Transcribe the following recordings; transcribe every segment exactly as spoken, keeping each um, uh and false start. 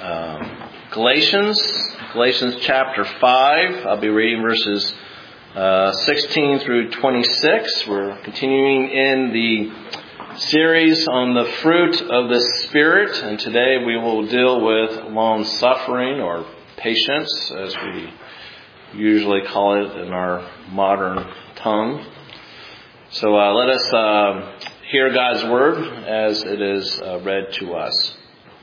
um, Galatians, Galatians chapter five. I'll be reading verses uh, sixteen through twenty-six. We're continuing in the series on the fruit of the Spirit, and today we will deal with long-suffering or patience, as we usually call it in our modern tongue. So uh, let us uh, hear God's word as it is uh, read to us.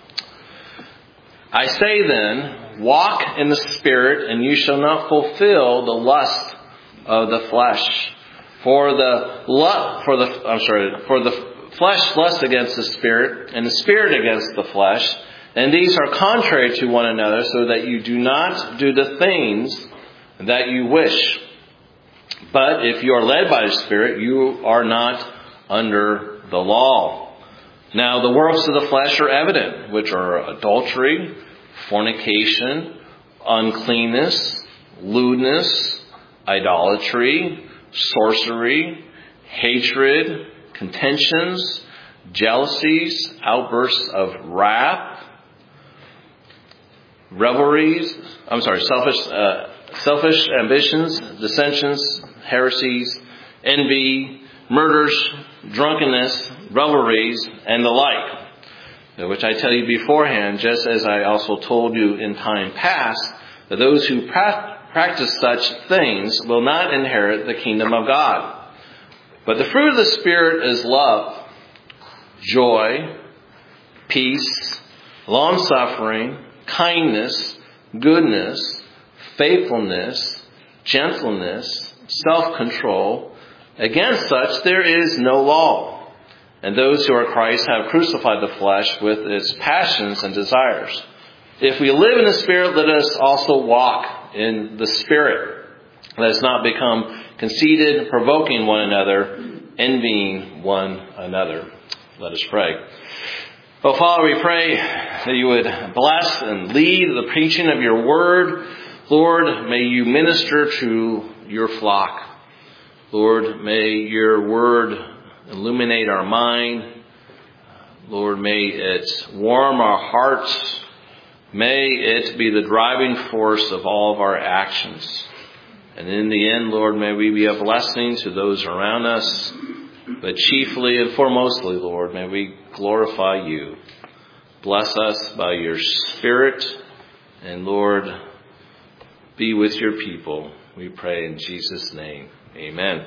I say then, walk in the Spirit, and you shall not fulfill the lust of the flesh. For the lu- for the I'm sorry, for the flesh lusts against the Spirit, and the Spirit against the flesh, and these are contrary to one another, so that you do not do the things that you wish. But if you are led by the Spirit, you are not under the law. Now the works of the flesh are evident, which are adultery, fornication, uncleanness, lewdness, idolatry, sorcery, hatred, contentions, jealousies, outbursts of wrath, revelries, I'm sorry, selfish, uh, selfish ambitions, dissensions, heresies, envy, murders, drunkenness, revelries, and the like. Which I tell you beforehand, just as I also told you in time past, that those who pra- practice such things will not inherit the kingdom of God. But the fruit of the Spirit is love, joy, peace, long-suffering, kindness, goodness, faithfulness, gentleness, self-control. Against such there is no law. And those who are Christ have crucified the flesh with its passions and desires. If we live in the Spirit, let us also walk in the Spirit. Let us not become conceited, provoking one another, envying one another. Let us pray. Oh, Father, we pray that you would bless and lead the preaching of your word. Lord, may you minister to your flock. Lord, may your word illuminate our mind. Lord, may it warm our hearts. May it be the driving force of all of our actions. And in the end, Lord, may we be a blessing to those around us. But chiefly and foremostly, Lord, may we glorify you. Bless us by your Spirit. And Lord, be with your people. We pray in Jesus' name. Amen.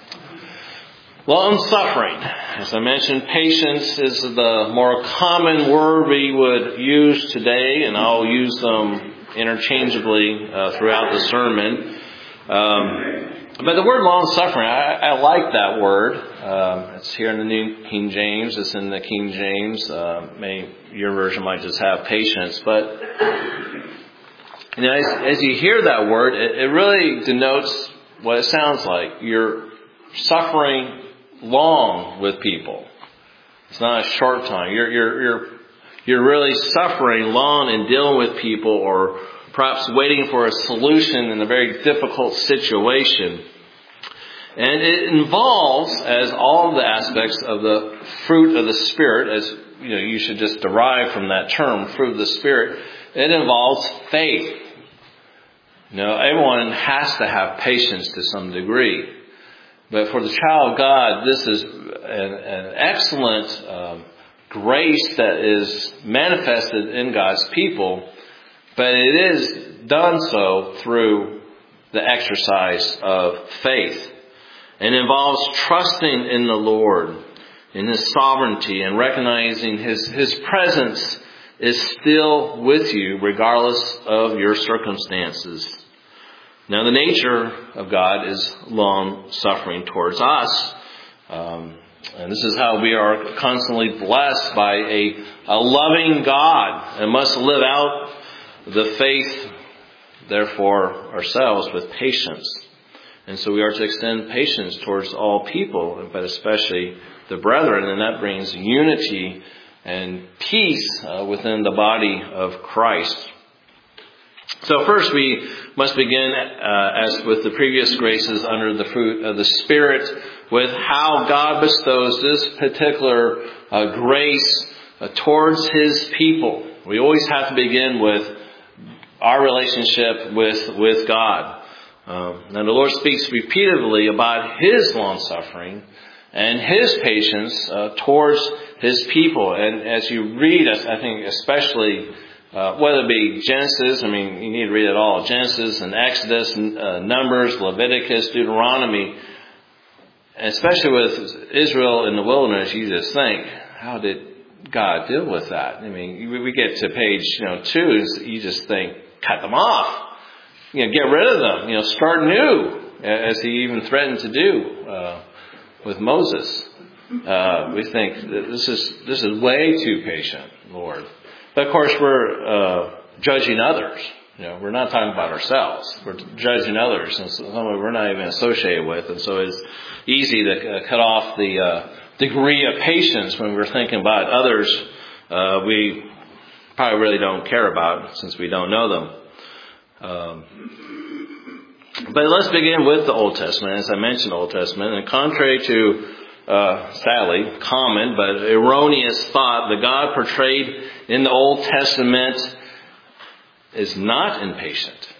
Long-suffering. As I mentioned, patience is the more common word we would use today, and I'll use them interchangeably uh, throughout the sermon. Um, but the word long-suffering, I, I like that word. Um, it's here in the New King James. It's in the King James. Uh, may, your version might just have patience. But you know, as, as you hear that word, it, it really denotes what it sounds like. You're suffering long with people. It's not a short time. You're you're you're you're really suffering long in dealing with people, or perhaps waiting for a solution in a very difficult situation. And it involves, as all of the aspects of the fruit of the Spirit, as you know, you should just derive from that term, fruit of the Spirit. It involves faith. You know, everyone has to have patience to some degree. But for the child of God, this is an, an excellent um, grace that is manifested in God's people. But it is done so through the exercise of faith. And involves trusting in the Lord, in His sovereignty, and recognizing His, His presence is still with you regardless of your circumstances. Now, the nature of God is long-suffering towards us. Um, and this is how we are constantly blessed by a, a loving God, and must live out the faith, therefore, ourselves with patience. And so we are to extend patience towards all people, but especially the brethren, and that brings unity and peace uh, within the body of Christ. So first we must begin, uh, as with the previous graces under the fruit of the Spirit, with how God bestows this particular uh, grace uh, towards His people. We always have to begin with our relationship with, with God. Um, and the Lord speaks repeatedly about His long-suffering and His patience uh, towards His people. And as you read, I think especially, uh, whether it be Genesis, I mean, you need to read it all, Genesis and Exodus, uh, Numbers, Leviticus, Deuteronomy, and especially with Israel in the wilderness, you just think, how did God deal with that? I mean, we get to page, you know, two, you just think, cut them off. You know, get rid of them. You know, start new, as He even threatened to do uh, with Moses. Uh, we think that this is this is way too patient, Lord. But of course, we're uh, judging others. You know, we're not talking about ourselves. We're judging others, and some we're not even associated with. And so it's easy to uh, cut off the uh, degree of patience when we're thinking about others uh, we probably really don't care about, since we don't know them. Um, but let's begin with the Old Testament, as I mentioned, Old Testament. And contrary to, uh, sadly, common but erroneous thought, the God portrayed in the Old Testament is not impatient.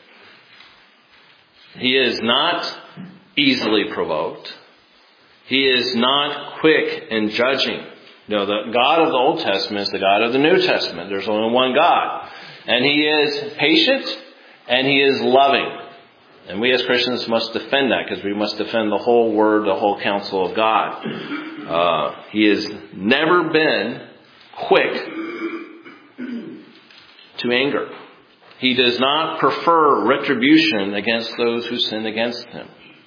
He is not easily provoked. He is not quick in judging. You know, the God of the Old Testament is the God of the New Testament. There's only one God. And He is patient and He is loving. And we as Christians must defend that, because we must defend the whole Word, the whole counsel of God. Uh, he has never been quick to anger. He does not prefer retribution against those who sin against Him.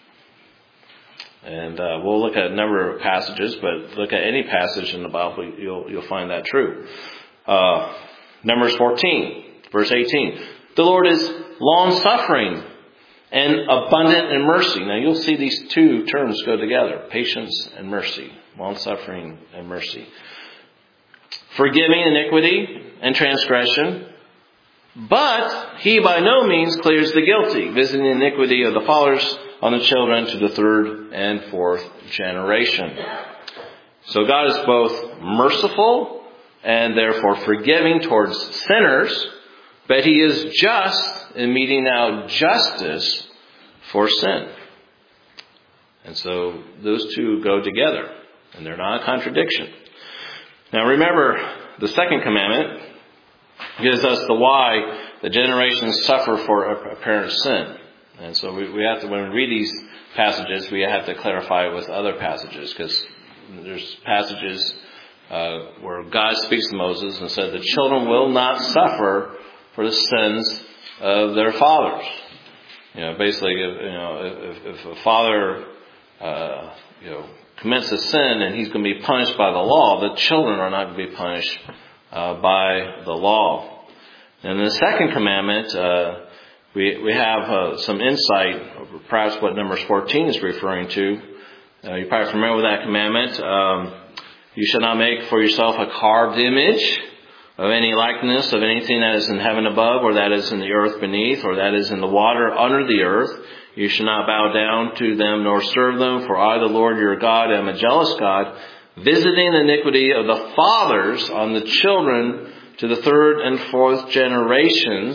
And uh, we'll look at a number of passages, but look at any passage in the Bible, you'll you'll find that true. Uh, Numbers fourteen, verse eighteen. The Lord is long-suffering and abundant in mercy. Now you'll see these two terms go together, patience and mercy, long-suffering and mercy. Forgiving iniquity and transgression, but He by no means clears the guilty, visiting the iniquity of the fathers on the children to the third and fourth generation. So God is both merciful and therefore forgiving towards sinners, but He is just in meting out justice for sin. And so those two go together, and they're not a contradiction. Now remember, the second commandment gives us the why the generations suffer for apparent sin. And so we, we have to, when we read these passages, we have to clarify it with other passages, because there's passages uh, where God speaks to Moses and said, the children will not suffer for the sins of their fathers. You know, basically, if, you know, if, if a father, uh, you know, commits a sin and he's going to be punished by the law, the children are not going to be punished uh, by the law. And the second commandment, uh, We we have uh, some insight, perhaps what Numbers fourteen is referring to. Uh, you're probably familiar with that commandment. Um, you shall not make for yourself a carved image of any likeness of anything that is in heaven above, or that is in the earth beneath, or that is in the water under the earth. You shall not bow down to them nor serve them, for I, the Lord your God, am a jealous God, visiting the iniquity of the fathers on the children to the third and fourth generations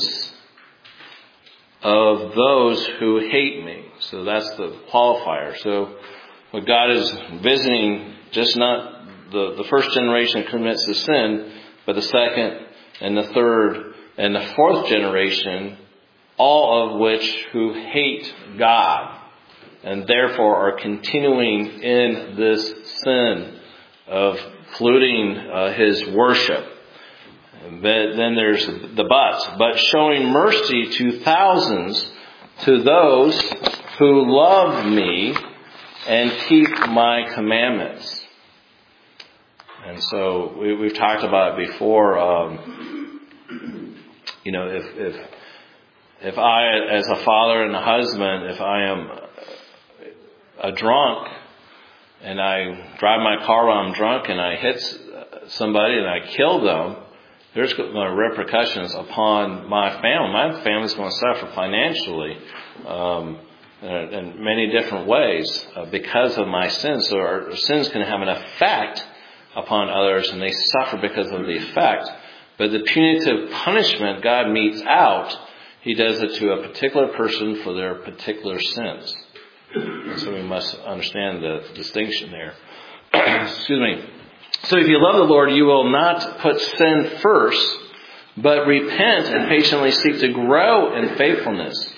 of those who hate me. So that's the qualifier. So what God is visiting, just not the, the first generation commits the sin, but the second and the third and the fourth generation, all of which who hate God and therefore are continuing in this sin of polluting uh, His worship. But then there's the but. But showing mercy to thousands, to those who love me and keep my commandments. And so we, we've talked about it before. Um, you know, if if if I, as a father and a husband, if I am a drunk and I drive my car while I'm drunk and I hit somebody and I kill them, there's going to be repercussions upon my family. My family's going to suffer financially um, in, in many different ways uh, because of my sins. So our sins can have an effect upon others, and they suffer because of the effect. But the punitive punishment God metes out, he does it to a particular person for their particular sins. And so we must understand the distinction there. Excuse me. So if you love the Lord, you will not put sin first, but repent and patiently seek to grow in faithfulness.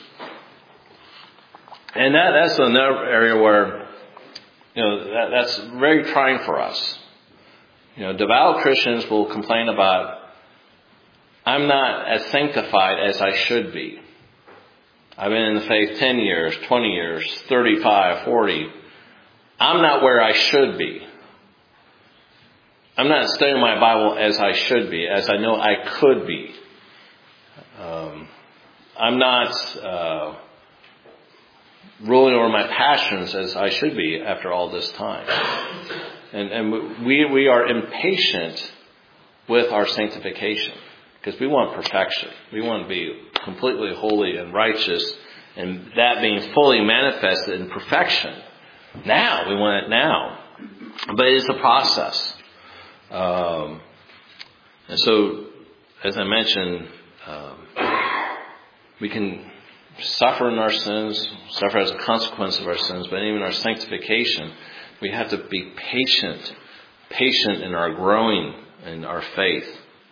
And that, that's another area where, you know, that, that's very trying for us. You know, devout Christians will complain about, I'm not as sanctified as I should be. I've been in the faith ten years, twenty years, thirty-five, forty. I'm not where I should be. I'm not studying my Bible as I should be, as I know I could be. Um, I'm not uh, ruling over my passions as I should be after all this time. And, and we we are impatient with our sanctification because we want perfection. We want to be completely holy and righteous, and that being fully manifested in perfection. Now, we want it now. But it is a process. Um, and so, as I mentioned, um, we can suffer in our sins, suffer as a consequence of our sins, but even our sanctification, we have to be patient, patient in our growing in our faith.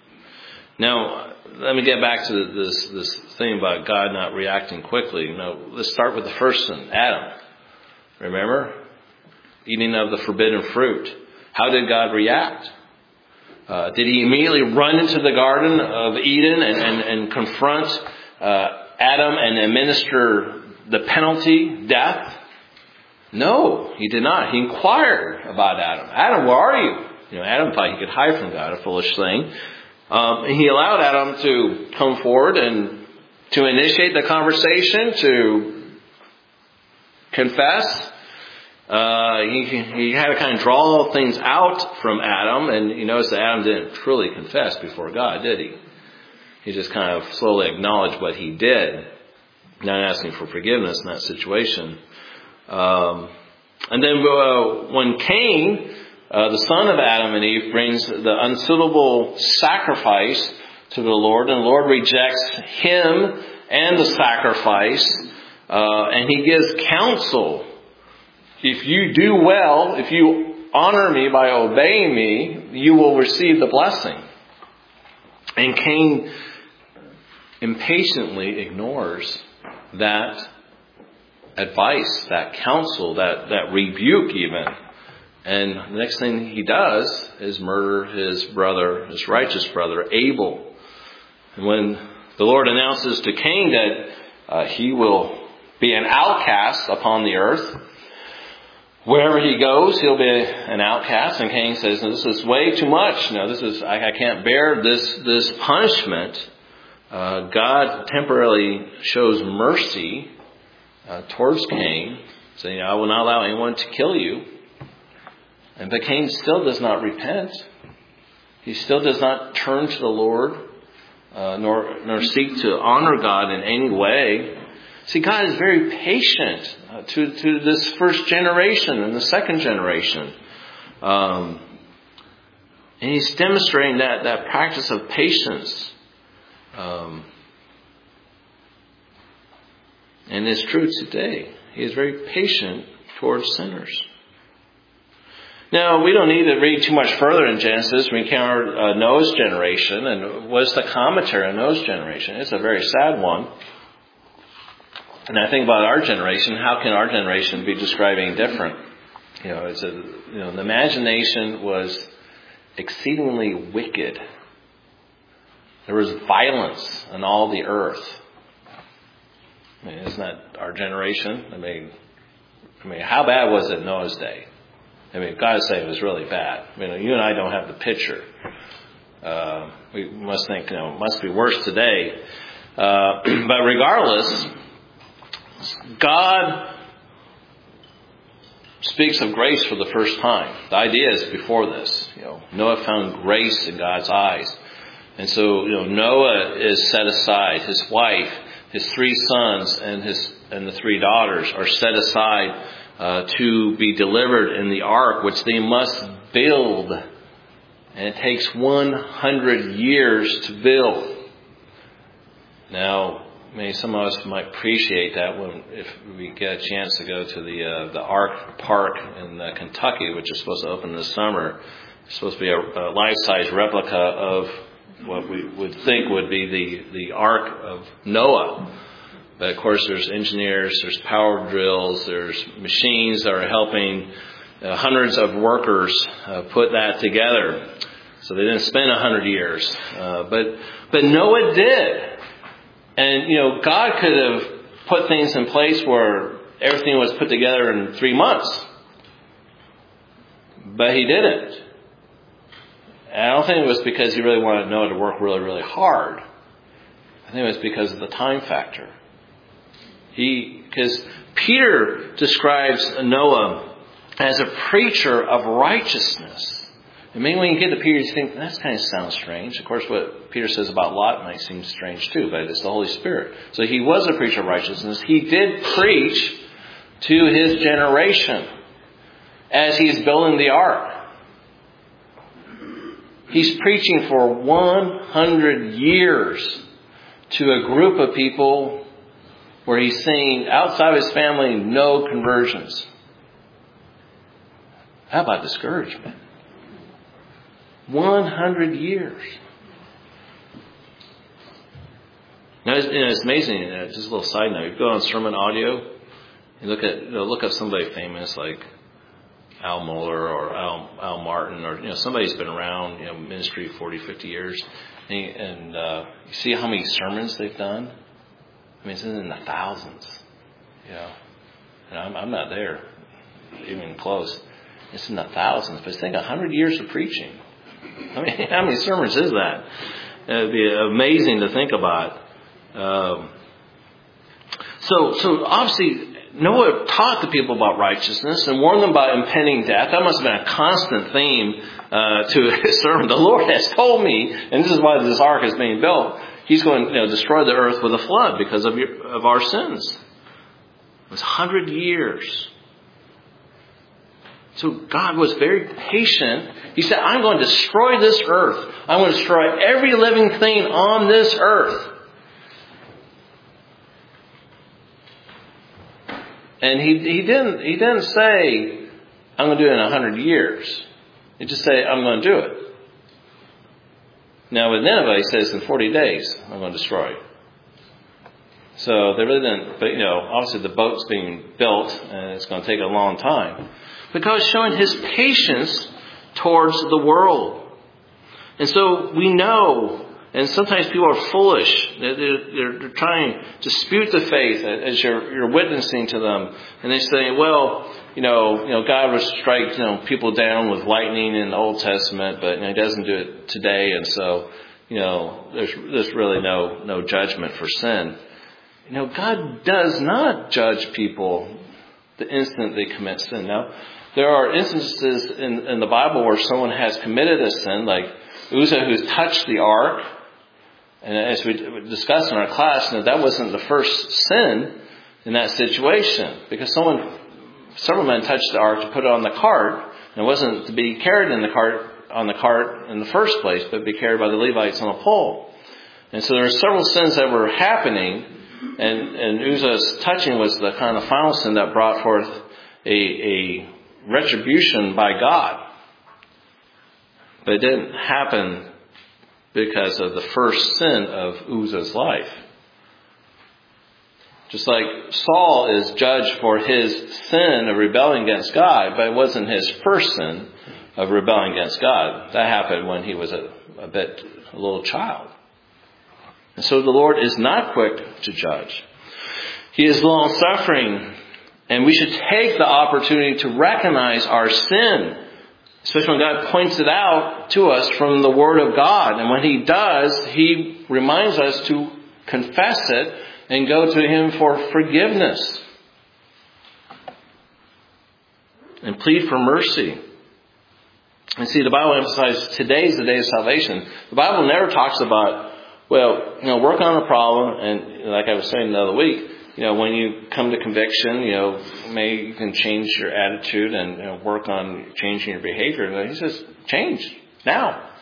Now, let me get back to this this thing about God not reacting quickly. You know, let's start with the first sin, Adam. Remember? Eating of the forbidden fruit. How did God react? Uh, did he immediately run into the Garden of Eden and, and, and confront uh, Adam and administer the penalty, death? No, he did not. He inquired about Adam. Adam, where are you? You know, Adam thought he could hide from God, a foolish thing. Um, he allowed Adam to come forward and to initiate the conversation, to confess. Uh, he, he had to kind of draw things out from Adam, and you notice that Adam didn't truly confess before God, did he? He just kind of slowly acknowledged what he did, not asking for forgiveness in that situation. Um, and then uh, when Cain, uh, the son of Adam and Eve, brings the unsuitable sacrifice to the Lord, and the Lord rejects him and the sacrifice, uh, and he gives counsel. If you do well, if you honor me by obeying me, you will receive the blessing. And Cain impatiently ignores that advice, that counsel, that, that rebuke even. And the next thing he does is murder his brother, his righteous brother, Abel. And when the Lord announces to Cain that uh, he will be an outcast upon the earth, wherever he goes, he'll be an outcast. And Cain says, no, this is way too much. No, this is, I, I can't bear this, this punishment. Uh, God temporarily shows mercy uh, towards Cain, saying, I will not allow anyone to kill you. And but Cain still does not repent. He still does not turn to the Lord, uh, nor, nor seek to honor God in any way. See, God is very patient uh, to, to this first generation and the second generation. Um, and he's demonstrating that, that practice of patience. Um, and it's true today. He is very patient towards sinners. Now, we don't need to read too much further in Genesis. We encounter uh, Noah's generation. And what's the commentary on Noah's generation? It's a very sad one. And I think about our generation, how can our generation be describing different? You know, it's a, you know, the imagination was exceedingly wicked. There was violence on all the earth. I mean, isn't that our generation? I mean, I mean, how bad was it in Noah's day? I mean, God say it was really bad. I mean, you and I don't have the picture. Uh, we must think, you know, it must be worse today. Uh, but regardless, God speaks of grace for the first time. The idea is before this, you know, Noah found grace in God's eyes. And so, you know, Noah is set aside. His wife, his three sons, and his and the three daughters are set aside uh, to be delivered in the ark, which they must build And it takes one hundred years to build. Now, maybe some of us might appreciate that when if we get a chance to go to the uh, the Ark Park in uh, Kentucky, which is supposed to open this summer. It's supposed to be a, a life-size replica of what we would think would be the, the Ark of Noah. But of course there's engineers, there's power drills, there's machines that are helping uh, hundreds of workers uh, put that together. So they didn't spend a hundred years. Uh, but but Noah did. And, you know, God could have put things in place where everything was put together in three months. But he didn't. And I don't think it was because he really wanted Noah to work really, really hard. I think it was because of the time factor. He, because Peter describes Noah as a preacher of righteousness. And maybe when you get to Peter, you think, that kind of sounds strange. Of course, what Peter says about Lot might seem strange too, but it's the Holy Spirit. So he was a preacher of righteousness. He did preach to his generation as he's building the ark. He's preaching for one hundred years to a group of people where he's seeing outside of his family no conversions. How about discouragement? one hundred years. Now, it's, you know, it's amazing. You know, just a little side note. You go on sermon audio, you look at, you know, look up somebody famous like Al Mohler or Al, Al Martin, or, you know, somebody who's been around, you know, ministry forty, fifty years, and, you, and uh, you see how many sermons they've done. I mean, it's in the thousands, you know. And I'm, I'm not there, even close. It's in the thousands. But think, a hundred years of preaching. I mean, how many sermons is that? It'd be amazing to think about. Um, so, so obviously, Noah taught the people about righteousness and warned them about impending death. That must have been a constant theme uh, to his sermon. The Lord has told me, and this is why this ark is being built, He's going to, you know, destroy the earth with a flood because of your, of our sins. It was one hundred years. So God was very patient. He said, I'm going to destroy this earth. I'm going to destroy every living thing on this earth. And he he didn't he didn't say, I'm going to do it in a hundred years. He just said, I'm going to do it. Now with Nineveh, he says, in forty days, I'm going to destroy it. So they really didn't, but you know, obviously the boat's being built and it's going to take a long time. But God's showing His patience towards the world. And so we know, and sometimes people are foolish. They're, they're, they're trying to dispute the faith as you're, you're witnessing to them. And they say, well, you know, you know, God would strike, you know, people down with lightning in the Old Testament, but you know, He doesn't do it today. And so, you know, there's, there's really no, no judgment for sin. You know, God does not judge people the instant they commit sin. Now, there are instances in, in the Bible where someone has committed a sin, like Uzzah, who's touched the ark. And as we discussed in our class, you know, that wasn't the first sin in that situation, because someone, several men touched the ark to put it on the cart, and it wasn't to be carried in the cart on the cart in the first place, but be carried by the Levites on a pole. And so there are several sins that were happening, and, and Uzzah's touching was the kind of final sin that brought forth a, a retribution by God. But it didn't happen because of the first sin of Uzzah's life. Just like Saul is judged for his sin of rebelling against God, but it wasn't his first sin of rebelling against God. That happened when he was a, a bit, a little child. And so the Lord is not quick to judge. He is long-suffering, and we should take the opportunity to recognize our sin, especially when God points it out to us from the Word of God. And when He does, He reminds us to confess it and go to Him for forgiveness and plead for mercy. And see, the Bible emphasizes today's the day of salvation. The Bible never talks about, well, you know, work on a problem, and like I was saying the other week, you know, when you come to conviction, you know, maybe you can change your attitude and, you know, work on changing your behavior. And He says, change now.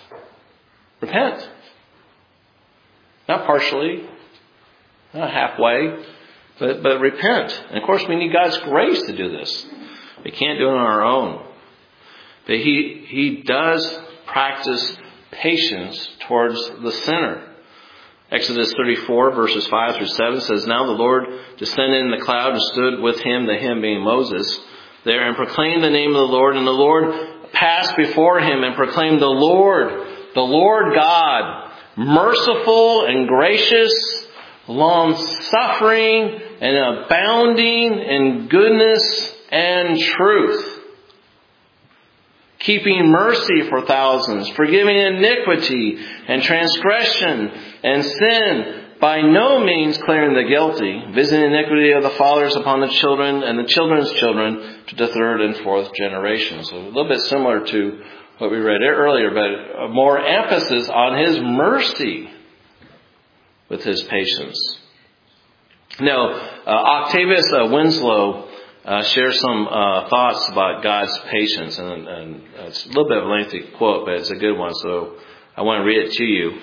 Repent. Not partially, not halfway, but, but repent. And of course we need God's grace to do this. We can't do it on our own. But he, he does practice patience towards the sinner. Exodus thirty-four verses five through seven says, Now the Lord descended in the cloud and stood with him, the him being Moses, there, and proclaimed the name of the Lord. And the Lord passed before him and proclaimed, The Lord, the Lord God, merciful and gracious, long-suffering and abounding in goodness and truth, keeping mercy for thousands, forgiving iniquity and transgression and sin, by no means clearing the guilty, visiting iniquity of the fathers upon the children and the children's children to the third and fourth generation. So a little bit similar to what we read earlier, but more emphasis on his mercy with his patience. Now, uh, Octavius uh, Winslow uh, shares some uh, thoughts about God's patience, and, and it's a little bit of a lengthy quote, but it's a good one, so I want to read it to you.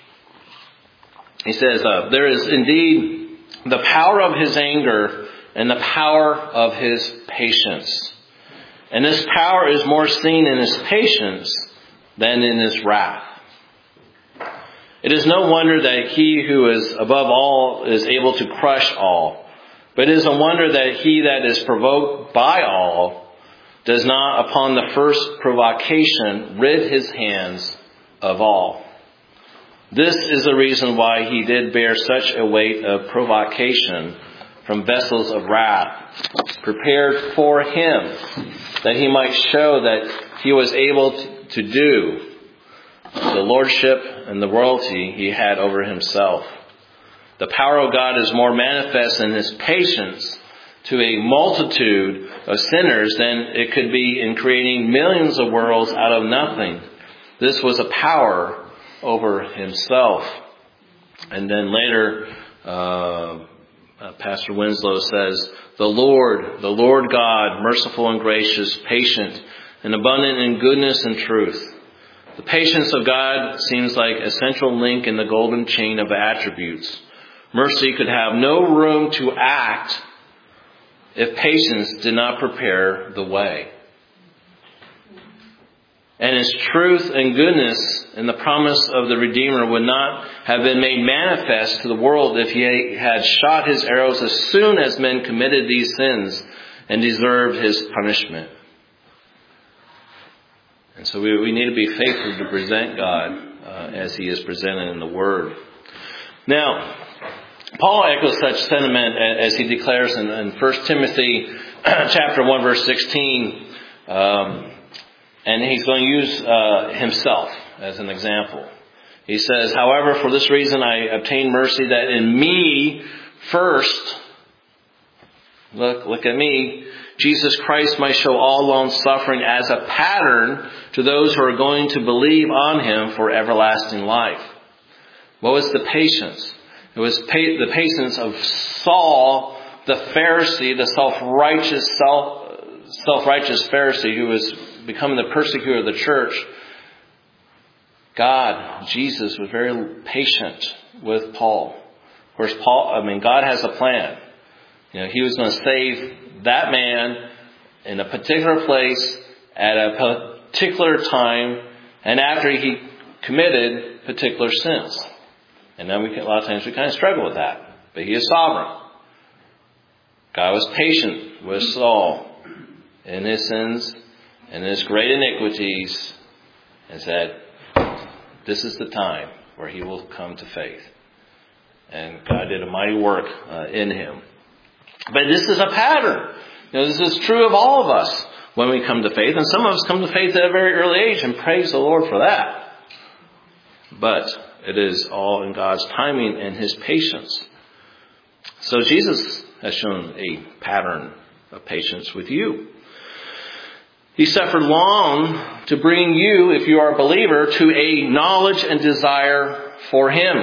He says, uh, there is indeed the power of his anger and the power of his patience. And this power is more seen in his patience than in his wrath. It is no wonder that he who is above all is able to crush all. But it is a wonder that he that is provoked by all does not upon the first provocation rid his hands of all. This is the reason why he did bear such a weight of provocation from vessels of wrath, prepared for him, that he might show that he was able to do the lordship and the royalty he had over himself. The power of God is more manifest in his patience to a multitude of sinners than it could be in creating millions of worlds out of nothing. This was a power over himself. And then later, uh, uh, Pastor Winslow says, The Lord, the Lord God, merciful and gracious, patient and abundant in goodness and truth. The patience of God seems like a central link in the golden chain of attributes. Mercy could have no room to act if patience did not prepare the way. And his truth and goodness and the promise of the Redeemer would not have been made manifest to the world if he had shot his arrows as soon as men committed these sins and deserved his punishment. And so we, we need to be faithful to present God uh, as he is presented in the Word. Now, Paul echoes such sentiment as he declares in, in First Timothy chapter one, verse sixteen. Um, and he's going to use uh, himself as an example. He says, However, for this reason I obtain mercy, that in me first, look, look at me, Jesus Christ might show all long suffering as a pattern to those who are going to believe on him for everlasting life. What was the patience? It was pa- the patience of Saul, the Pharisee, the self-righteous, self, self-righteous Pharisee who was becoming the persecutor of the church. God, Jesus, was very patient with Paul. Of course, Paul, I mean, God has a plan. You know, he was going to save that man in a particular place at a particular time and after he committed particular sins. And then we can, a lot of times we kind of struggle with that. But he is sovereign. God was patient with Saul in his sins and his great iniquities and said, this is the time where he will come to faith. And God did a mighty work uh, in him. But this is a pattern. You know, this is true of all of us when we come to faith. And some of us come to faith at a very early age, and praise the Lord for that. But it is all in God's timing and his patience. So Jesus has shown a pattern of patience with you. He suffered long to bring you, if you are a believer, to a knowledge and desire for him.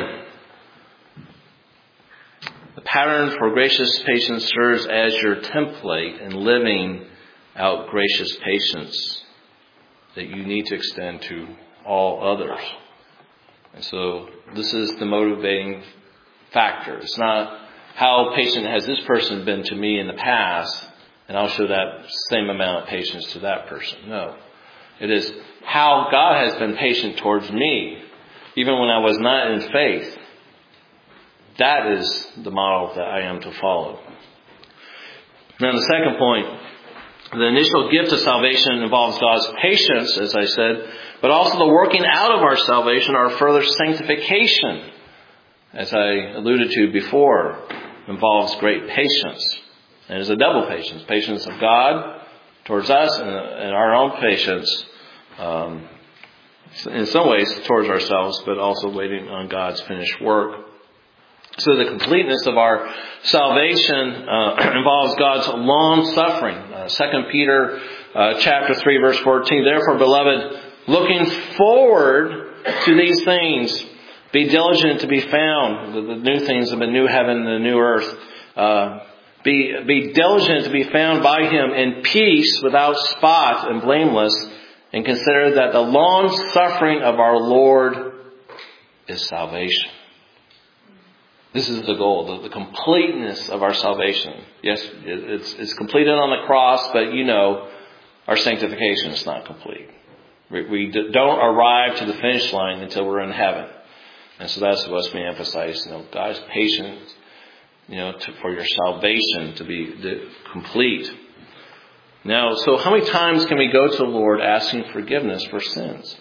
The pattern for gracious patience serves as your template in living out gracious patience that you need to extend to all others. And so this is the motivating factor. It's not how patient has this person been to me in the past, and I'll show that same amount of patience to that person. No. It is how God has been patient towards me, even when I was not in faith. That is the model that I am to follow. Now the second point, the initial gift of salvation involves God's patience, as I said, but also the working out of our salvation, our further sanctification, as I alluded to before, involves great patience. And it's a double patience. Patience of God towards us and, and our own patience, um, in some ways towards ourselves, but also waiting on God's finished work. So the completeness of our salvation uh, involves God's long suffering. Uh, Second Peter uh, chapter three, verse fourteen. Therefore, beloved, looking forward to these things, be diligent to be found. The, the new things of the new heaven and the new earth. Uh, be, be diligent to be found by Him in peace, without spot and blameless, and consider that the long suffering of our Lord is salvation. This is the goal, the, the completeness of our salvation. Yes, it, it's, it's completed on the cross, but you know, our sanctification is not complete. We, we d- don't arrive to the finish line until we're in heaven. And so that's what we emphasize, you know, God's patience, you know, to, for your salvation to be the, complete. Now, so how many times can we go to the Lord asking forgiveness for sins?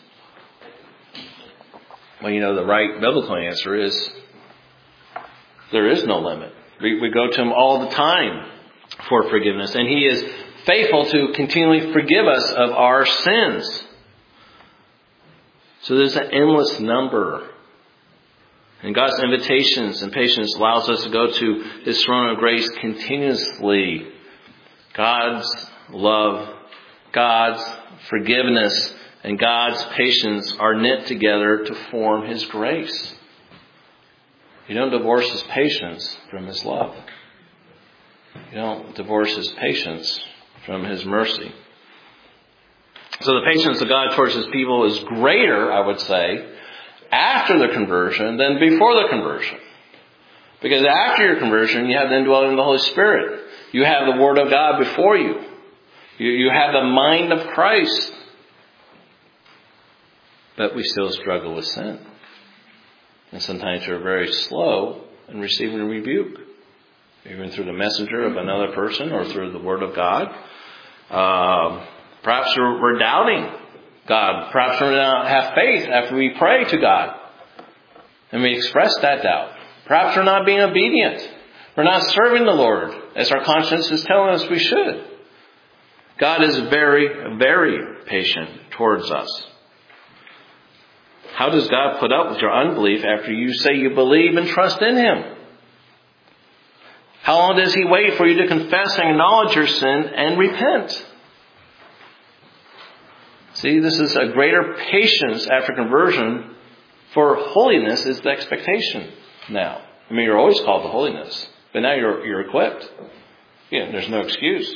Well, you know, the right biblical answer is there is no limit. We, we go to Him all the time for forgiveness, and He is faithful to continually forgive us of our sins. So there's an endless number. And God's invitations and patience allows us to go to His throne of grace continuously. God's love, God's forgiveness, and God's patience are knit together to form His grace. You don't divorce His patience from His love. You don't divorce His patience from His mercy. So the patience of God towards His people is greater, I would say, after the conversion than before the conversion. Because after your conversion, you have the indwelling of the Holy Spirit. You have the Word of God before you. You, you have the mind of Christ. But we still struggle with sin. And sometimes we're very slow in receiving a rebuke. Even through the messenger of another person or through the Word of God. Uh, perhaps we're, we're doubting God. Perhaps we don't have faith after we pray to God. And we express that doubt. Perhaps we're not being obedient. We're not serving the Lord as our conscience is telling us we should. God is very, very patient towards us. How does God put up with your unbelief after you say you believe and trust in Him? How long does He wait for you to confess and acknowledge your sin and repent? See, this is a greater patience after conversion, for holiness is the expectation now. I mean, you're always called to holiness, but now you're you're equipped. Yeah, there's no excuse.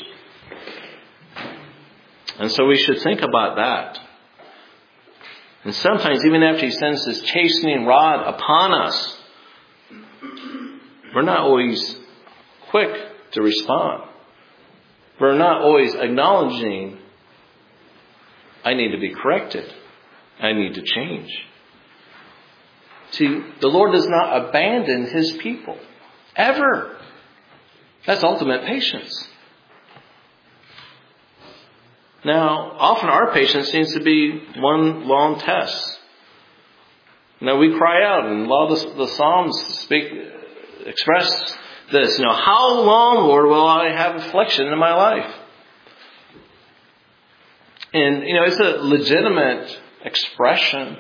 And so we should think about that. And sometimes, even after He sends His chastening rod upon us, we're not always quick to respond. We're not always acknowledging, I need to be corrected. I need to change. See, the Lord does not abandon His people. Ever. That's ultimate patience. Now, often our patience seems to be one long test. Now, we cry out, and a lot of the, the Psalms speak, express this. You know, how long, Lord, will I have affliction in my life? And, you know, it's a legitimate expression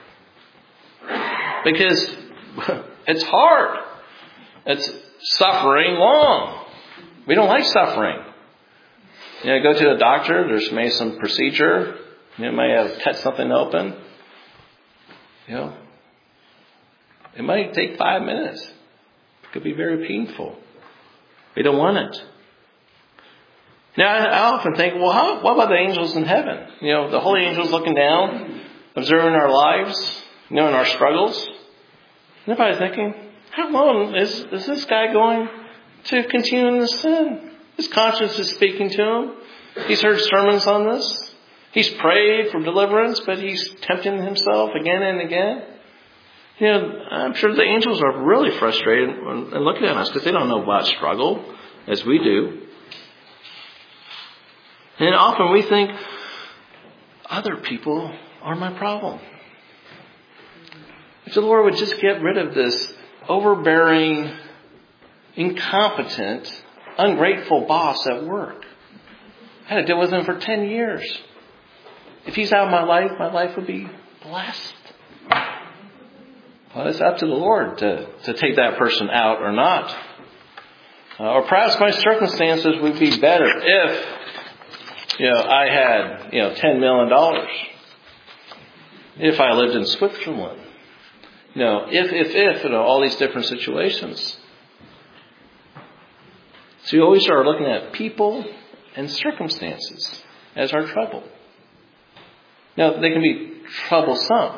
because it's hard. It's suffering long. We don't like suffering. You know, go to the doctor, there's maybe some procedure. You may have cut something open. You know, it might take five minutes. It could be very painful. We don't want it. Now, I often think, well, how, what about the angels in heaven? You know, the holy angels looking down, observing our lives. You know, in our struggles, everybody's thinking, how long is, is this guy going to continue in this sin? His conscience is speaking to him. He's heard sermons on this. He's prayed for deliverance, but he's tempting himself again and again. You know, I'm sure the angels are really frustrated and looking at us because they don't know about struggle as we do. And often we think, other people are my problem. If the Lord would just get rid of this overbearing, incompetent, ungrateful boss at work. I had to deal with him for ten years. If he's out of my life, my life would be blessed. Well, it's up to the Lord to, to take that person out or not. Uh, or perhaps my circumstances would be better if, you know, I had, you know, ten million dollars. If I lived in Switzerland. You know, if, if, if, you know, all these different situations. So you always start looking at people and circumstances as our trouble. Now, they can be troublesome.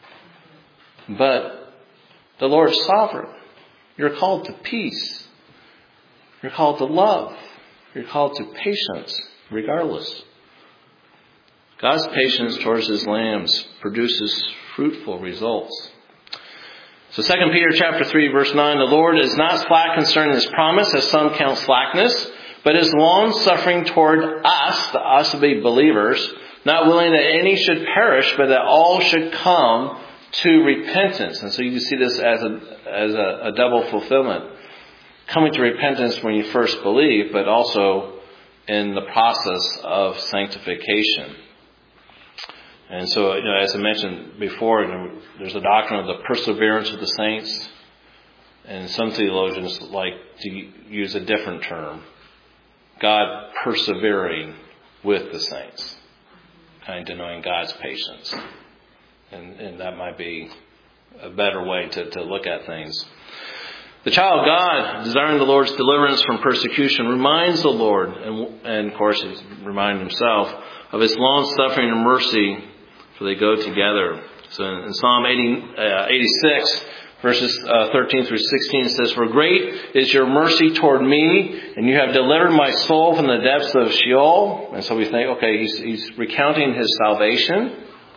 But the Lord's sovereign. You're called to peace. You're called to love. You're called to patience, regardless. God's patience towards his lambs produces fruitful results. So Second Peter chapter three, verse nine, the Lord is not slack concerning his promise, as some count slackness, but is long-suffering toward us, the us to be believers, not willing that any should perish, but that all should come to repentance. And so you see this as a as a, a double fulfillment. Coming to repentance when you first believe, but also in the process of sanctification. And so, you know, as I mentioned before, you know, there's a doctrine of the perseverance of the saints. And some theologians like to use a different term. God persevering with the saints. Kind of denoting God's patience. And, and that might be a better way to, to look at things. The child of God, desiring the Lord's deliverance from persecution, reminds the Lord, and, and of course he's reminding himself, of his long-suffering and mercy, for they go together. So in, in Psalm eighty, uh, eighty-six, verses uh, thirteen through sixteen, it says, for great is your mercy toward me, and you have delivered my soul from the depths of Sheol. And so we think, okay, he's, he's recounting his salvation.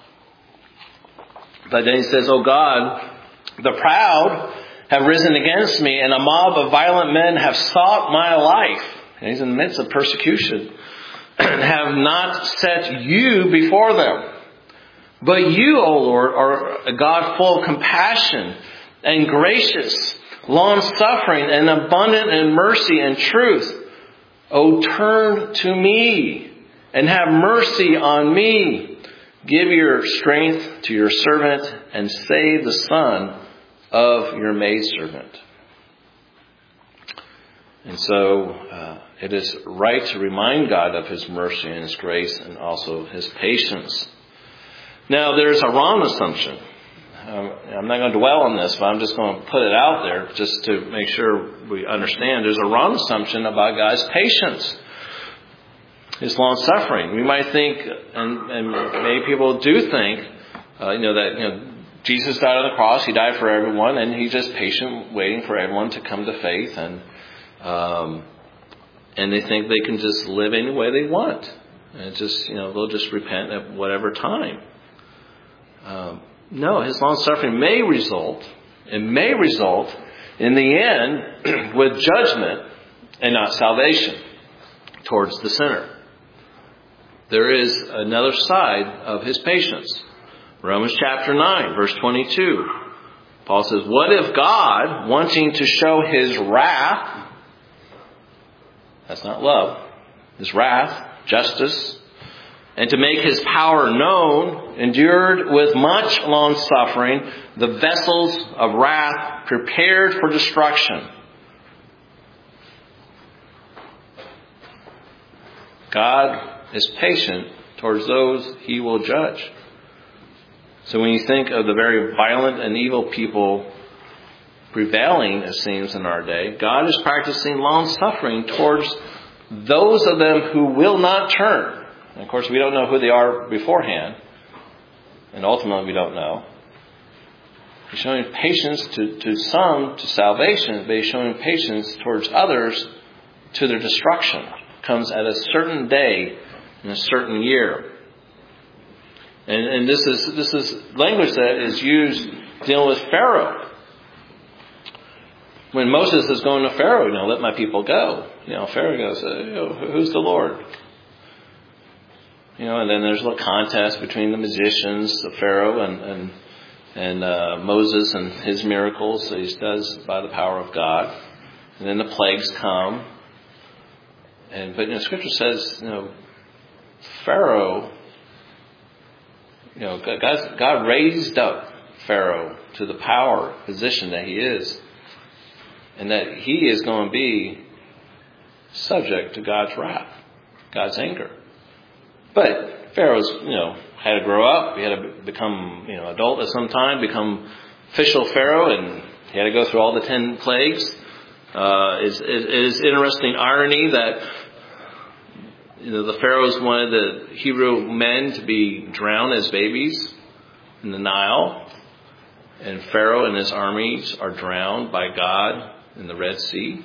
But then he says, O God, the proud have risen against me, and a mob of violent men have sought my life. And he's in the midst of persecution. And have not set you before them. But you, O Lord, are a God full of compassion and gracious, long-suffering and abundant in mercy and truth. O turn to me and have mercy on me. Give your strength to your servant and save the son of your maidservant. And so uh, it is right to remind God of his mercy and his grace and also his patience. Now there's a wrong assumption. Um, I'm not going to dwell on this, but I'm just going to put it out there just to make sure we understand. There's a wrong assumption about God's patience. His long suffering. We might think, and, and many people do think, uh, you know, that you know Jesus died on the cross. He died for everyone, and he's just patient, waiting for everyone to come to faith, and um, and they think they can just live any way they want, and just you know they'll just repent at whatever time. Um, no, his long suffering may result, it may result in the end with judgment and not salvation towards the sinner. There is another side of his patience. Romans chapter nine, verse twenty-two. Paul says, what if God, wanting to show his wrath, that's not love, his wrath, justice, and to make his power known, endured with much long suffering the vessels of wrath prepared for destruction. God is patient towards those he will judge. So when you think of the very violent and evil people prevailing, it seems, in our day, God is practicing long suffering towards those of them who will not turn. And of course, we don't know who they are beforehand. And ultimately, we don't know. He's showing patience to, to some to salvation, but he's showing patience towards others to their destruction. It comes at a certain day in a certain year. And, and this is this is language that is used dealing with Pharaoh. When Moses is going to Pharaoh, you know, let my people go. You know, Pharaoh goes, you know, who's the Lord? You know, and then there's a little contest between the magicians, the Pharaoh, and and, and uh, Moses and his miracles that he does by the power of God. And then the plagues come. And but you know, Scripture says, you know, Pharaoh, you know, God, God raised up Pharaoh to the power position that he is, and that he is going to be subject to God's wrath, God's anger. But Pharaoh's, you know, had to grow up. He had to become, you know, adult at some time, become official Pharaoh, and he had to go through all the ten plagues. Uh, it, it is interesting irony that, you know, the Pharaohs wanted the Hebrew men to be drowned as babies in the Nile, and Pharaoh and his armies are drowned by God in the Red Sea.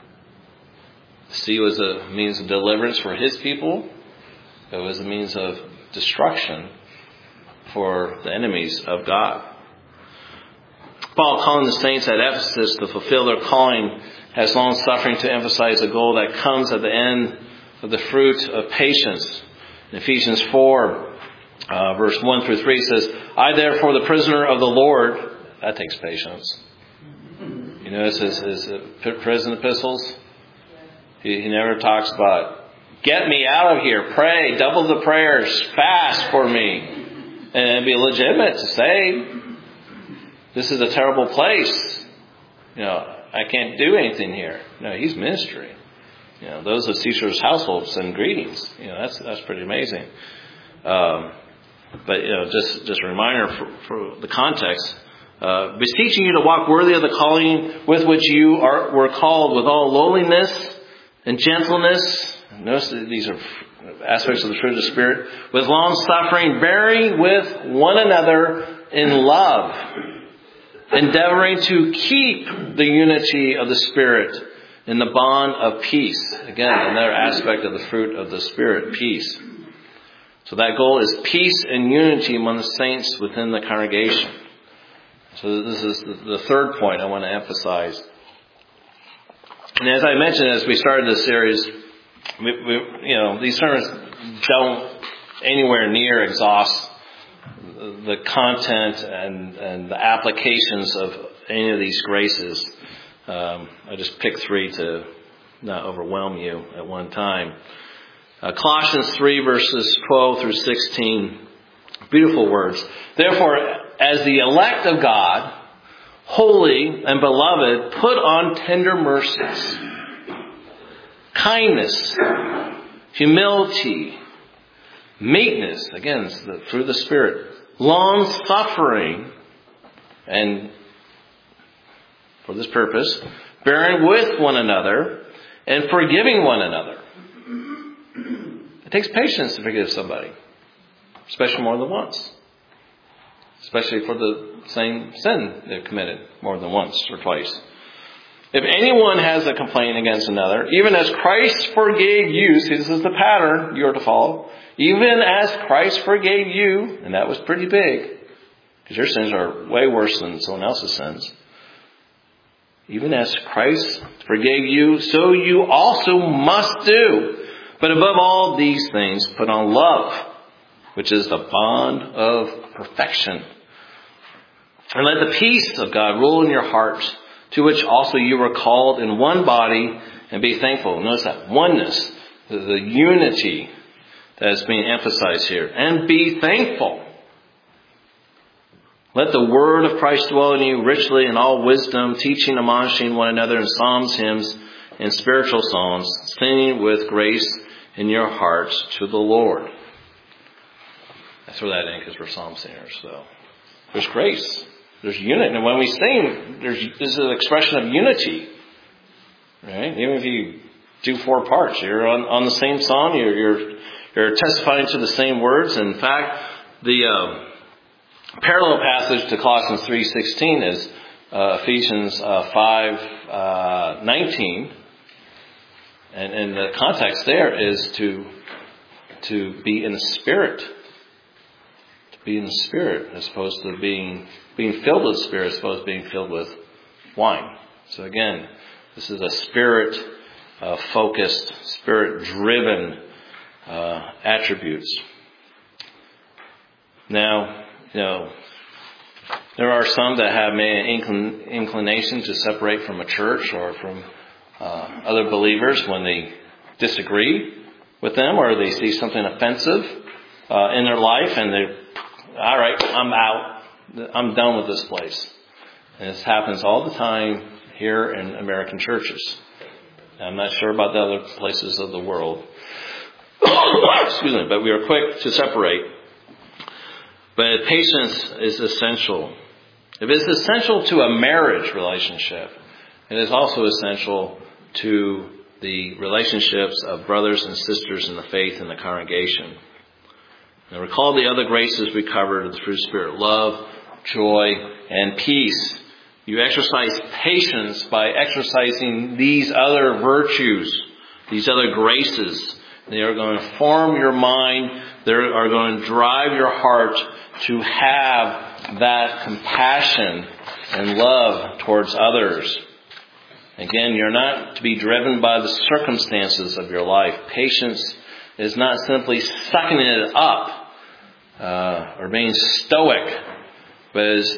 The sea was a means of deliverance for his people. It was a means of destruction for the enemies of God. Paul, calling the saints at Ephesus to fulfill their calling, has long suffering to emphasize a goal that comes at the end of the fruit of patience. In Ephesians four, uh, verse one through three says, I therefore, the prisoner of the Lord, that takes patience. You notice his, his prison epistles? He, he never talks about, get me out of here, pray, double the prayers, fast for me. And it'd be legitimate to say, this is a terrible place. You know, I can't do anything here. No, he's ministry. You know, those of Caesar's household send greetings. You know, that's that's pretty amazing. Um, but you know, just just a reminder for, for the context. Uh, beseeching you to walk worthy of the calling with which you are were called, with all lowliness and gentleness. Notice that these are aspects of the fruit of the Spirit. With long suffering, bearing with one another in love, endeavoring to keep the unity of the Spirit in the bond of peace. Again, another aspect of the fruit of the Spirit, peace. So that goal is peace and unity among the saints within the congregation. So this is the third point I want to emphasize. And as I mentioned as we started this series, we, we, you know, these sermons don't anywhere near exhaust the content and, and the applications of any of these graces. Um, I just picked three to not overwhelm you at one time. Uh, Colossians three verses twelve through sixteen. Beautiful words. Therefore, as the elect of God, holy and beloved, put on tender mercies, kindness, humility, meekness, again, through the Spirit, long suffering, and for this purpose, bearing with one another and forgiving one another. It takes patience to forgive somebody, especially more than once. Especially for the same sin they've committed more than once or twice. If anyone has a complaint against another, even as Christ forgave you, see, this is the pattern you are to follow. Even as Christ forgave you, and that was pretty big, because your sins are way worse than someone else's sins. Even as Christ forgave you, so you also must do. But above all these things, put on love, which is the bond of perfection. And let the peace of God rule in your hearts, to which also you were called in one body, and be thankful. Notice that oneness, the, the unity that is being emphasized here. And be thankful. Let the word of Christ dwell in you richly in all wisdom, teaching, admonishing one another in psalms, hymns, and spiritual songs, singing with grace in your hearts to the Lord. I throw that in because we're psalm singers. So there's grace. There's unity. And when we sing, there's this is an expression of unity. Right? Even if you do four parts, you're on, on the same song, you're, you're you're testifying to the same words. In fact, the um, parallel passage to Colossians three sixteen is uh, Ephesians uh, five nineteen. And, and the context there is to to be in the Spirit. To be in the Spirit as opposed to being being filled with the Spirit as opposed to being filled with wine. So again, this is a Spirit uh, focused, Spirit driven uh, attributes. Now, you know, there are some that have maybe an inclin- inclination to separate from a church or from uh, other believers when they disagree with them or they see something offensive uh, in their life and they're, all right, I'm out. I'm done with this place. And this happens all the time here in American churches. I'm not sure about the other places of the world. Excuse me, but we are quick to separate. But patience is essential. If it's essential to a marriage relationship, it is also essential to the relationships of brothers and sisters in the faith in the congregation. Now recall the other graces we covered, the fruit of the Spirit, love, joy, and peace. You exercise patience by exercising these other virtues, these other graces. They are going to form your mind. They are going to drive your heart to have that compassion and love towards others. Again, you're not to be driven by the circumstances of your life. Patience is not simply sucking it up uh, or being stoic, but is,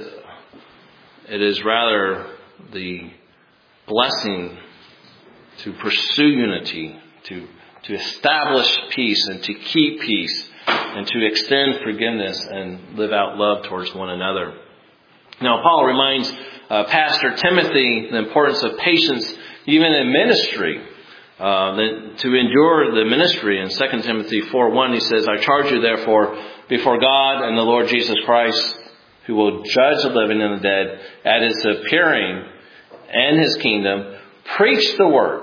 it is rather the blessing to pursue unity, to to establish peace and to keep peace and to extend forgiveness and live out love towards one another. Now, Paul reminds uh, Pastor Timothy the importance of patience even in ministry, uh, that, to endure the ministry. In Second Timothy four one, he says, I charge you therefore before God and the Lord Jesus Christ, who will judge the living and the dead at his appearing and his kingdom, preach the word.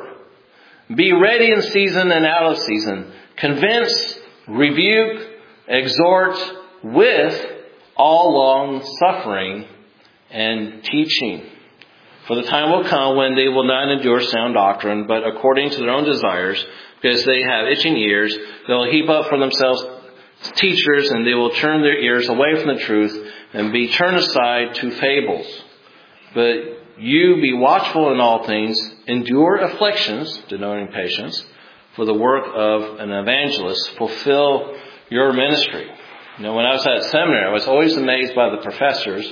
Be ready in season and out of season. Convince, rebuke, exhort with all long suffering and teaching. For the time will come when they will not endure sound doctrine, but according to their own desires, because they have itching ears, they will heap up for themselves teachers, and they will turn their ears away from the truth and be turned aside to fables. But you be watchful in all things, endure afflictions, denoting patience, for the work of an evangelist, fulfill your ministry. You know, when I was at seminary, I was always amazed by the professors.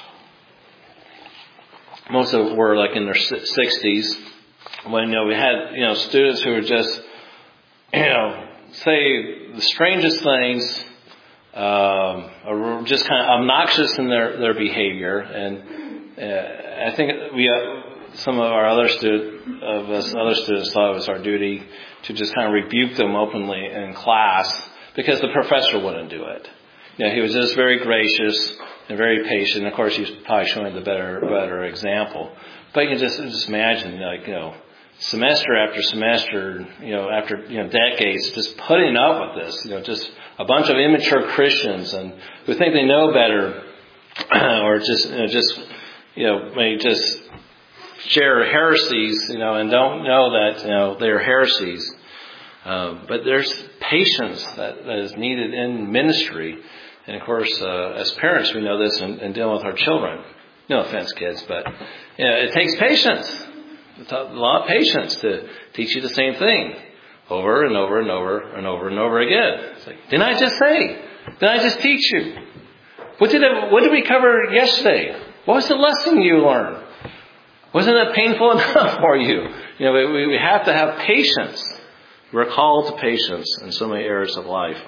Most of them were like in their sixties. When, you know, we had, you know, students who were just, you know, say the strangest things, um, or just kind of obnoxious in their, their behavior. And uh, I think we, uh, some of our other student, of us other students thought it was our duty to just kind of rebuke them openly in class because the professor wouldn't do it. You know, he was just very gracious and very patient. Of course, he's probably showing the better, better example. But you can just, just imagine, like, you know, semester after semester, you know, after, you know, decades, just putting up with this, you know, just a bunch of immature Christians and who think they know better, or just, you know, just, you know, may just share heresies, you know, and don't know that, you know, they're heresies. Um, but there's patience that, that is needed in ministry. And of course, uh, as parents, we know this in, in dealing with our children. No offense, kids, but you know, it takes patience. It's a lot of patience to teach you the same thing over and over and over and over and over again. It's like, didn't I just say? Didn't I just teach you? What did it, what did we cover yesterday? What was the lesson you learned? Wasn't it painful enough for you? You know, we, we have to have patience. We're called to patience in so many areas of life.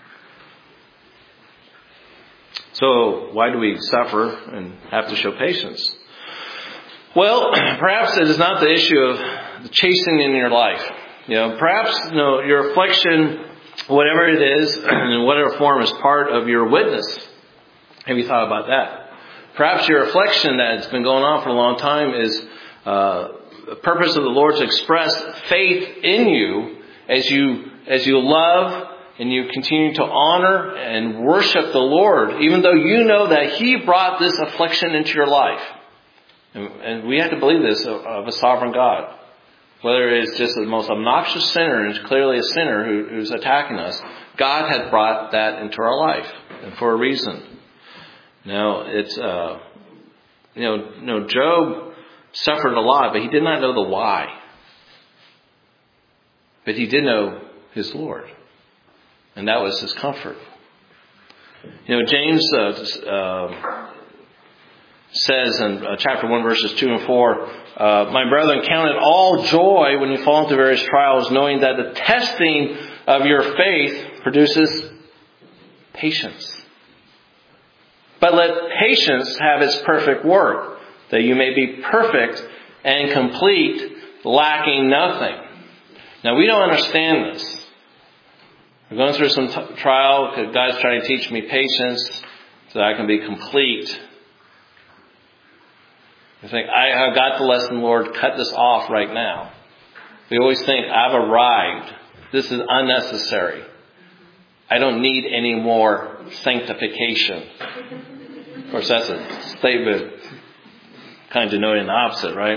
So why do we suffer and have to show patience? Well, perhaps it is not the issue of the chastening in your life. You know, perhaps, you know, your affliction, whatever it is, in whatever form, is part of your witness. Have you thought about that? Perhaps your affliction that's been going on for a long time is uh, the purpose of the Lord to express faith in you as you as you love and you continue to honor and worship the Lord, even though you know that He brought this affliction into your life. And, and we have to believe this of, of a sovereign God. Whether it's just the most obnoxious sinner, and it's clearly a sinner who, who's attacking us, God had brought that into our life, and for a reason. Now, it's, uh, you know, you know, Job suffered a lot, but he did not know the why. But he did know his Lord. And that was his comfort. You know, James uh, uh, says in uh, chapter one, verses two and four, uh, my brethren, count it all joy when you fall into various trials, knowing that the testing of your faith produces patience. But let patience have its perfect work, that you may be perfect and complete, lacking nothing. Now, we don't understand this. We're going through some t- trial. God's trying to teach me patience so that I can be complete. I think, I have got the lesson, Lord, cut this off right now. We always think, I've arrived. This is unnecessary. I don't need any more sanctification. Of course, that's a statement kind of denoting the opposite, right?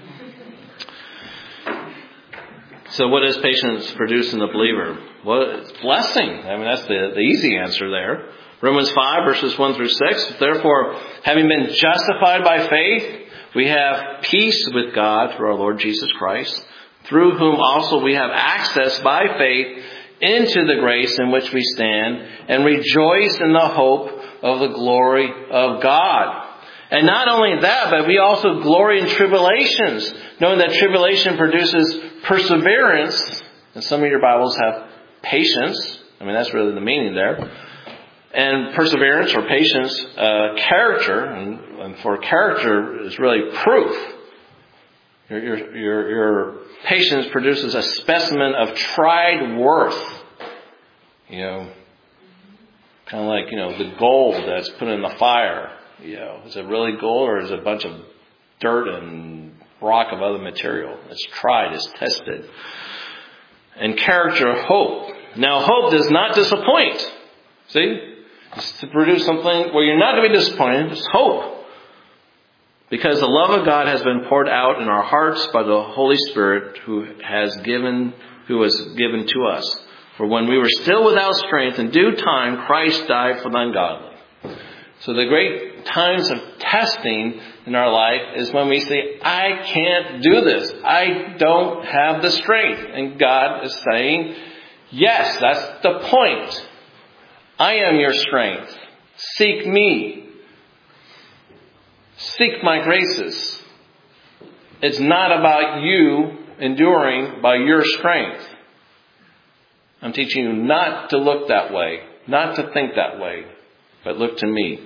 So what does patience produce in the believer? Well, it's blessing. I mean, that's the, the easy answer there. Romans five, verses one through six. Therefore, having been justified by faith, we have peace with God through our Lord Jesus Christ, through whom also we have access by faith into the grace in which we stand, and rejoice in the hope of the glory of God. And not only that, but we also glory in tribulations, knowing that tribulation produces perseverance. And some of your Bibles have patience. I mean, that's really the meaning there. And perseverance or patience, uh, character, and, and for character is really proof. Your, your, your, your patience produces a specimen of tried worth. You know, kind of like, you know, the gold that's put in the fire. You know, is it really gold or is it a bunch of dirt and rock of other material? It's tried, it's tested. And character, hope. Now, hope does not disappoint. See? It's to produce something where you're not going to be disappointed. It's hope. Because the love of God has been poured out in our hearts by the Holy Spirit who has given, who was given to us. For when we were still without strength, in due time, Christ died for the ungodly. So the great times of testing in our life is when we say, I can't do this. I don't have the strength. And God is saying, yes, that's the point. I am your strength. Seek me. Seek my graces. It's not about you enduring by your strength. I'm teaching you not to look that way, not to think that way, but look to me.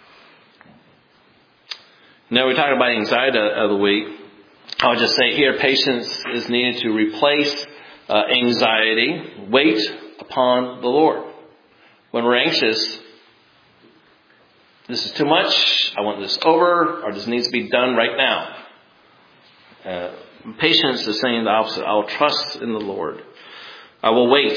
Now we talk about anxiety of the week. I'll just say here, patience is needed to replace uh, anxiety. Wait upon the Lord. When we're anxious, this is too much, I want this over, or this needs to be done right now. Uh, patience is saying the opposite. I will trust in the Lord. I will wait.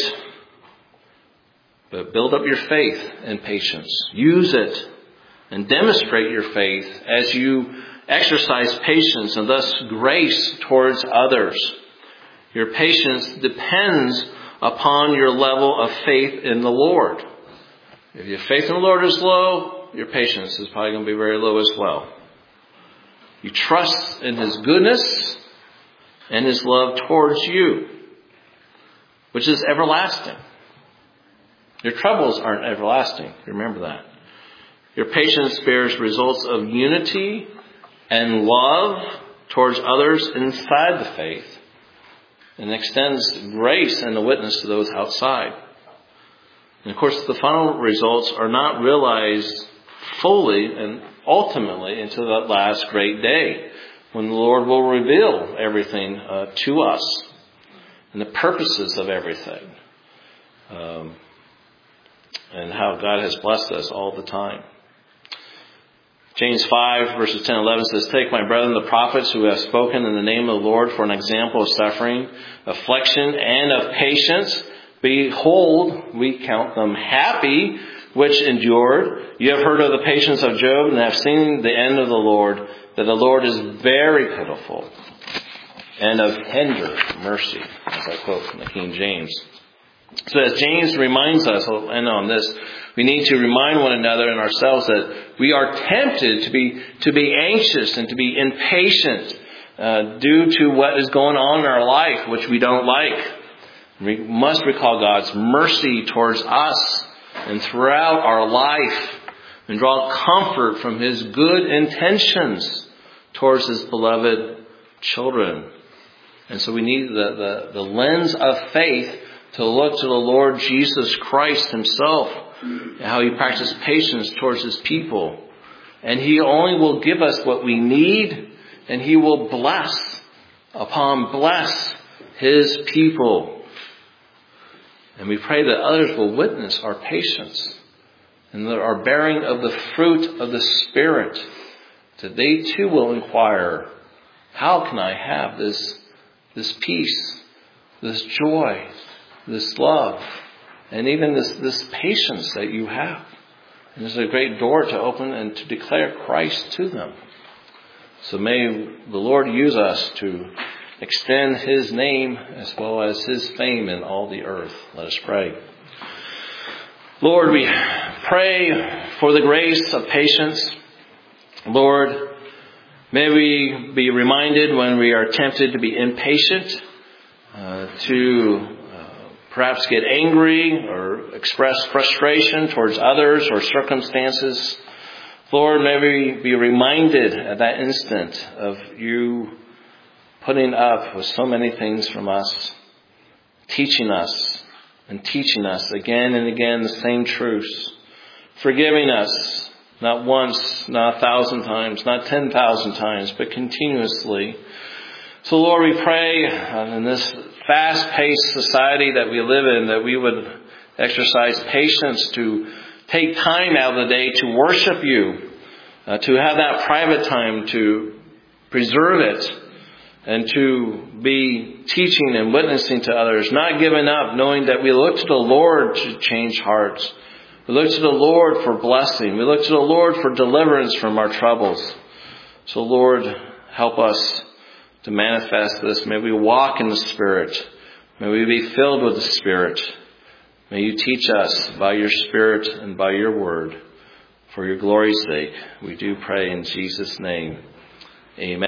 But build up your faith and patience. Use it and demonstrate your faith as you exercise patience and thus grace towards others. Your patience depends upon your level of faith in the Lord. If your faith in the Lord is low, your patience is probably going to be very low as well. You trust in His goodness and His love towards you, which is everlasting. Your troubles aren't everlasting. Remember that. Your patience bears results of unity and love towards others inside the faith and extends grace and the witness to those outside. And of course, the final results are not realized fully and ultimately until that last great day when the Lord will reveal everything uh, to us and the purposes of everything. Um, and how God has blessed us all the time. James five, verses ten and eleven says, Take, my brethren, the prophets who have spoken in the name of the Lord for an example of suffering, affliction, and of patience. Behold, we count them happy which endured. You have heard of the patience of Job and have seen the end of the Lord, that the Lord is very pitiful and of tender mercy, as I quote from the King James. So as James reminds us, I'll end on this, we need to remind one another and ourselves that we are tempted to be to be anxious and to be impatient uh, due to what is going on in our life, which we don't like. We must recall God's mercy towards us and throughout our life, and draw comfort from His good intentions towards His beloved children. And so we need the, the, the lens of faith to look to the Lord Jesus Christ Himself, and how He practiced patience towards His people. And He only will give us what we need, and He will bless upon bless His people. And we pray that others will witness our patience and our bearing of the fruit of the Spirit, that they too will inquire, how can I have this, this peace, this joy, this love, and even this, this patience that you have? And there's a great door to open and to declare Christ to them. So may the Lord use us to extend His name as well as His fame in all the earth. Let us pray. Lord, we pray for the grace of patience. Lord, may we be reminded when we are tempted to be impatient, uh, to uh, perhaps get angry or express frustration towards others or circumstances. Lord, may we be reminded at that instant of You putting up with so many things from us, teaching us and teaching us again and again the same truths, forgiving us not once, not a thousand times, not ten thousand times, but continuously. So Lord, we pray in this fast-paced society that we live in, that we would exercise patience to take time out of the day to worship You, uh, to have that private time, to preserve it, and to be teaching and witnessing to others, not giving up, knowing that we look to the Lord to change hearts. We look to the Lord for blessing. We look to the Lord for deliverance from our troubles. So Lord, help us to manifest this. May we walk in the Spirit. May we be filled with the Spirit. May You teach us by Your Spirit and by Your word. For Your glory's sake, we do pray in Jesus' name. Amen.